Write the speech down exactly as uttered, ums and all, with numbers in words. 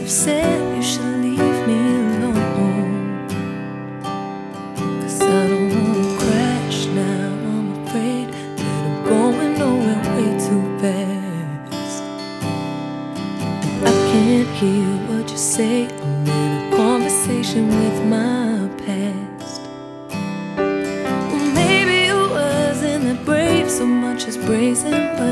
said you should leave me alone, 'cause I don't wanna crash now. I'm afraid that I'm going nowhere way too fast, and I can't hear what you say. I'm in a conversation with my past. Well, maybe it wasn't that brave so much as brazen, but